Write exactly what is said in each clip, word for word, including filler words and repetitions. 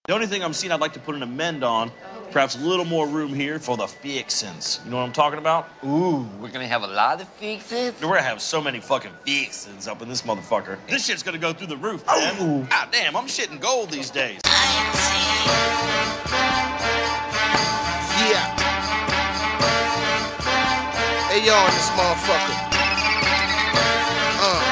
The only thing I'm seeing I'd like to put an amend on, perhaps a little more room here for the fixins. You know what I'm talking about? Ooh, we're gonna have a lot of fixins? We're gonna have so many fucking fixins up in this motherfucker. This shit's gonna go through the roof, man. Oh. Ah, damn, I'm shitting gold these days. Yeah. Hey, y'all in this motherfucker. Uh.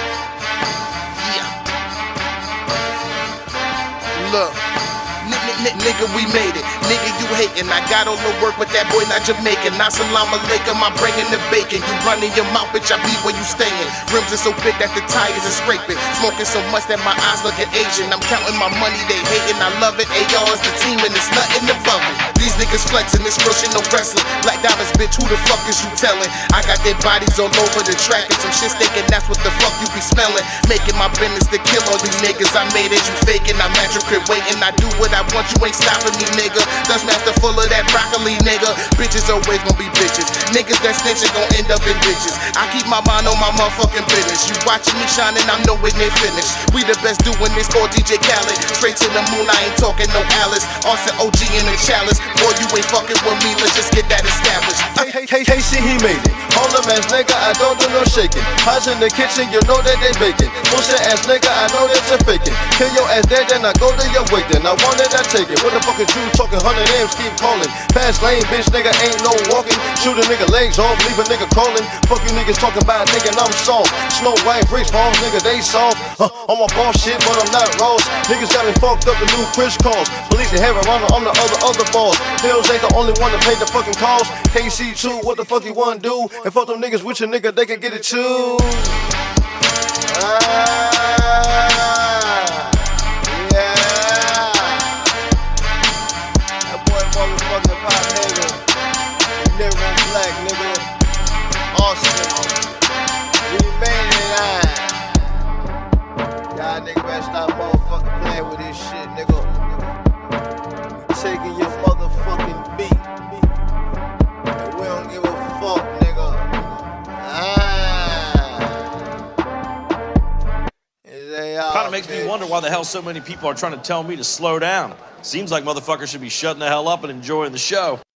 Yeah. Look. Nigga, we made it. Nigga, you hatin'. I got all the work, but that boy not Jamaican. Not salam alaikum, I'm bringing the bacon. You running your mouth, bitch, I be where you stayin'. Rims are so big that the tires are scraping. Smoking so much that my eyes looking Asian. I'm counting my money, they hatin', I love it. Ayo, it's the team and it's nothing above it. These niggas flexing, this real shit, no wrestling. Black diamonds, bitch, who the fuck is you telling? I got their bodies all over the track and some shit thinking that's what the fuck you be smelling. Making my business to kill all these niggas. I made it, you faking. I'm at your crib waiting. I do what I want. You ain't stopping me, nigga. Dust master full of that broccoli, nigga. Bitches always gonna be bitches. Niggas that snitching gon' end up in bitches. I keep my mind on my motherfucking business. You watching me shining, I'm nowhere near finished. We the best doing this, called D J Khaled. Straight to the moon, I ain't talking no Alice. Austin O G in the chalice. Boy, you ain't fucking with me, let's just get that established. K C, he made it. Hold up ass nigga, I don't do no shaking. Hots in the kitchen, you know that they baking. Bullshit ass nigga, I know that you're faking. Kill your ass dead, then I go to your wake. Then I want it, I take it. What the fuck is you talking? Hundred M's keep calling. Fast lane, bitch, nigga ain't no walking. Shoot a nigga legs off, leave a nigga calling. Fuck you niggas talking about nigga, and I'm soft. Snow white bricks, falls, nigga, they soft. Uh, I'm a boss shit, but I'm not Ross. Niggas got me fucked up the new Chris calls. Police the hair around, I'm the other, other boss. Hills ain't the only one to pay the fucking cost. K C two, what the fuck you wanna do? And fuck them niggas with your nigga, they can get it too. Ah. Motherfucking Pop Hagen, Negro Black, nigga, Austin, we made it on. Y'all nigga better stop motherfucking playing with this shit, nigga. We taking your motherfucking beat, and we don't give a fuck, nigga. Ah. Kinda makes me wonder why the hell so many people are trying to tell me to slow down. Seems like motherfuckers should be shutting the hell up and enjoying the show.